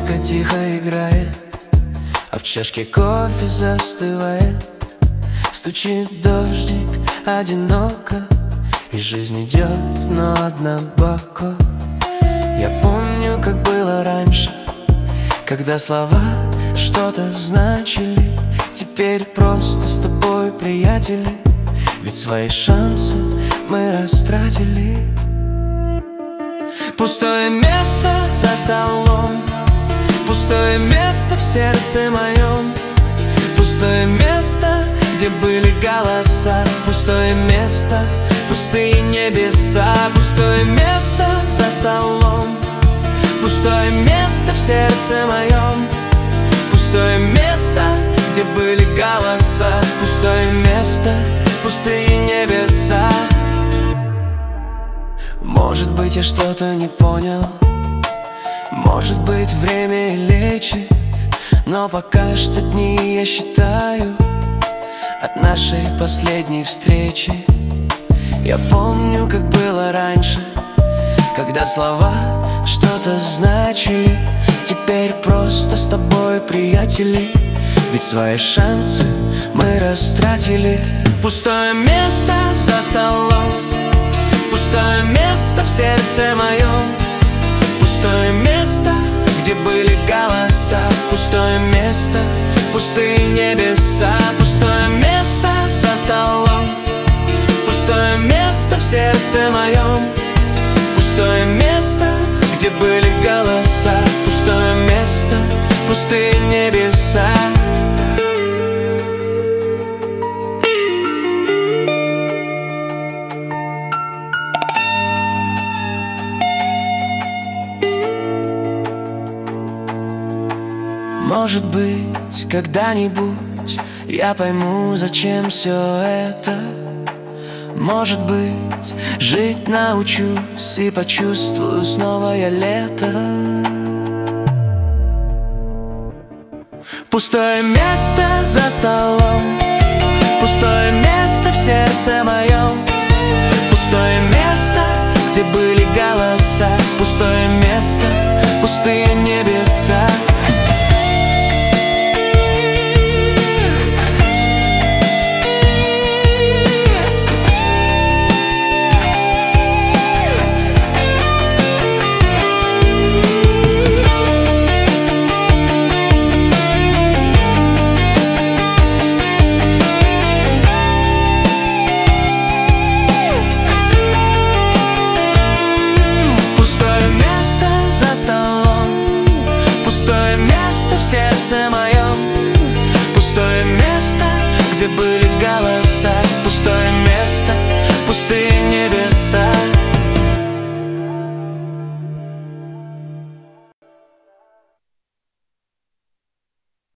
музыка тихо играет, а в чашке кофе застывает. Стучит дождик одиноко, и жизнь идет, но однобоко. Я помню, как было раньше, когда слова что-то значили. Теперь просто с тобой приятели, ведь свои шансы мы растратили. Пустое место за столом, пустое место в сердце моем, пустое место, где были голоса, пустое место, пустые небеса. Пустое место за столом, пустое место в сердце моем, пустое место, где были голоса, пустое место, пустые небеса. Может быть, я что-то не понял, может быть, время и лечит, но пока что дни я считаю от нашей последней встречи. Я помню, как было раньше, когда слова что-то значили. Теперь просто с тобой приятели, ведь свои шансы мы растратили. Пустое место за столом, пустое место в сердце моем, пустое место, где были голоса, пустое место, пустые небеса. Пустое место за столом, пустое место в сердце моем, пустое место, где были голоса, пустое место, пустые небеса. Может быть, когда-нибудь я пойму, зачем все это. Может быть, жить научусь и почувствую снова я лето. Пустое место за столом, пустое место в сердце моем, пустое место, где были голоса, пустое место, пустые небеса. Пустое место в сердце моем, пустое место, где были голоса, пустое место,